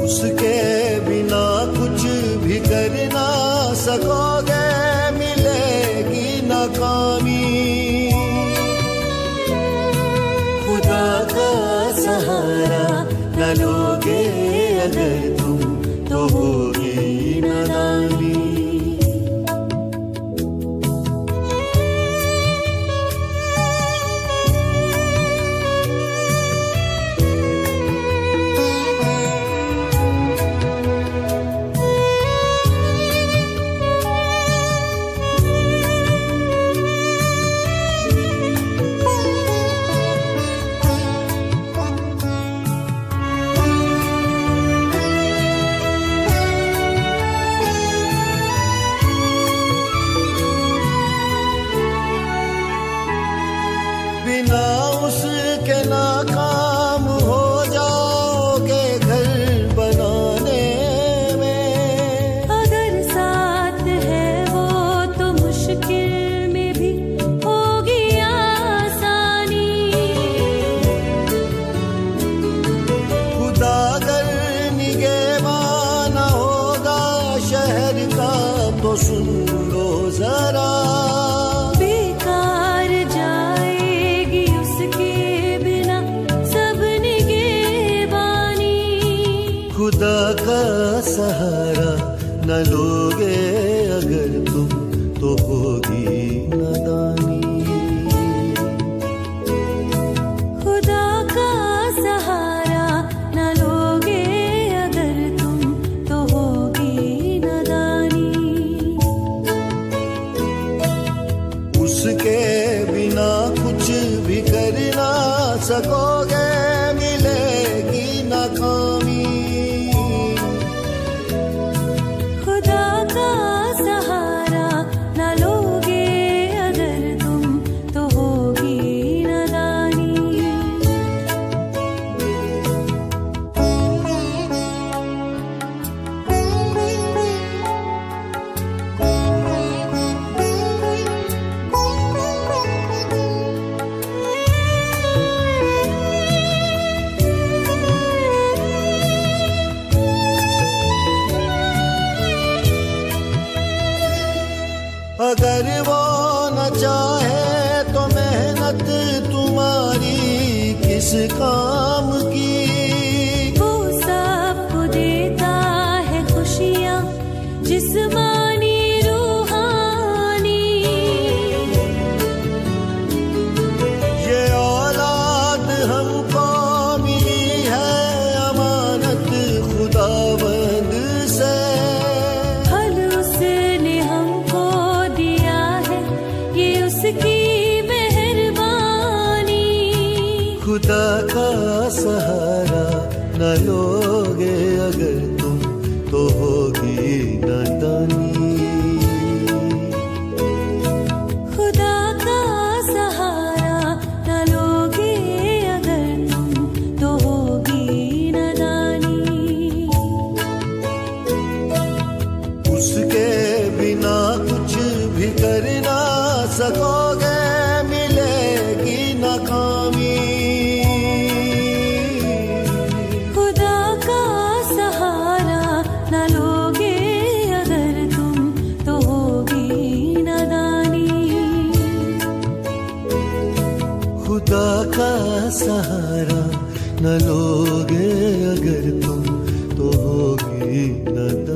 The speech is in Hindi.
उसके बिना कुछ भी कर ना सकोगे, मिलेगी नाकामी। खुदा का सहारा न लोगे अगर तुम, तो होगी नादानी। बिना उसके नाकाम हो जाओगे घर बनाने में। अगर साथ है वो तो मुश्किल में भी होगी आसानी। खुदा अगर निगहबान होगा शहर का, तो सुन लो जरा, खुदा का सहारा न लोगे अगर तुम, तो होगी नादानी। खुदा का सहारा न लोगे अगर तुम, तो होगी नादानी। उसके बिना कुछ भी कर ना सकोगे, मिलेगी नाकामी। अगर वो न चाहे तो मेहनत तुम्हारी किस काम की। वो सबको देता है खुशियाँ जिस्मानी रूहानी। ये औलाद हमको मिली है अमानत खुदावंद से। उसकी मेहरबानी। खुदा का सहारा न लोगे अगर तुम, तो होगी नादानी। खुदा का सहारा न लोगे अगर तुम, तो होगी नादानी। उसके बिना कुछ भी करना सकोगे, मिलेगी नाकामी। खुदा का सहारा न लोगे अगर तुम, तो होगी नादानी। खुदा का सहारा न लोगे अगर तुम, तो होगी नादानी।